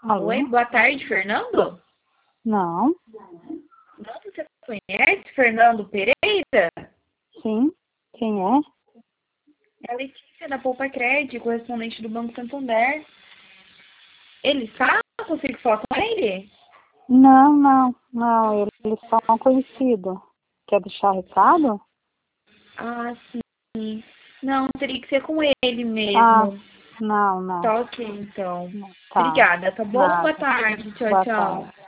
Alô? Oi, boa tarde, Fernando? Não. Não, você conhece Fernando Pereira? Sim. Quem é? É a Letícia da Poupa Crédito, correspondente do Banco Santander. Ele está? Consigo falar com ele? Não. Eles são conhecidos. Quer deixar recado? Ah, sim. Não, teria que ser com ele Ah, mesmo. não. Tá ok, então. Tá. Obrigada, tá bom? Boa Nada. tarde. Tchau, Boa tchau. tarde.